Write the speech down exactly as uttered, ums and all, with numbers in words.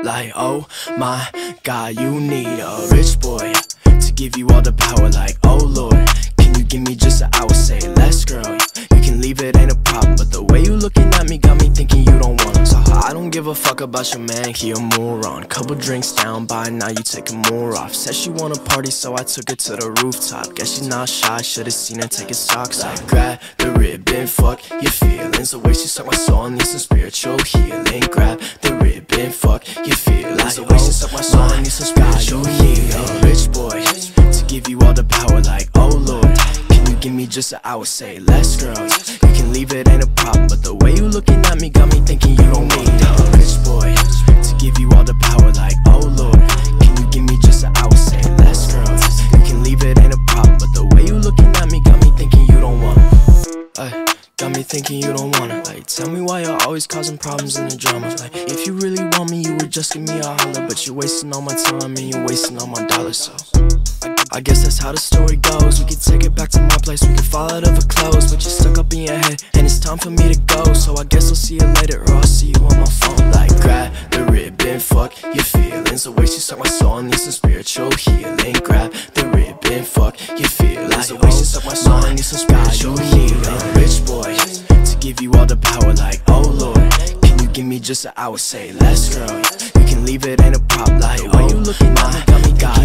like, oh my God, you need a rich boy to give you all the power, like, oh Lord, can you give me just an hour? Say less, girl, you can leave, it ain't a problem, but the way you looking at me got me thinking you don't want him. So I don't give a fuck about your man, he a moron. Couple drinks down, by now you taking more off. Said she wanna party, so I took her to the rooftop. Guess she's not shy, should've seen her take his socks off. Grab the ribbon, fuck your feelings. The way she suck my soul, need some spiritual healing. Grab the ribbon, fuck your feelings. The way she suck my soul, need some spiritual healing. A rich boy to give you all the power, like, oh Lord, can you give me just an hour? Say less, girl, you can leave, it ain't a problem, but the way you looking at me got me thinking you don't need a rich boy to give you all the power, like, oh Lord, can you give me just an hour? Say less, girl, you can leave, it ain't a problem, but the way you looking at me got me thinking you don't want it. Ay, got me thinking you don't want it. Like, tell me why you're always causing problems and the drama. Like, if you really want me, you would just give me a holler, but you're wasting all my time and you're wasting all my dollars. So I guess that's how the story goes. We could take it back to my place, we could fall out of a clothes, but you're stuck up in your head and it's time for me to go. So I guess I'll see you later, or I'll see you on my phone. Like, grab the ribbon, fuck your feelings. The way she suck my soul, need some spiritual healing. Grab the ribbon, fuck your feelings. The way she suck my soul, need some spiritual healing. A rich boy to give you all the power, like, oh Lord, can you give me just an hour? Say less, girl, you can leave, it ain't a problem. Like, why you looking at me got me got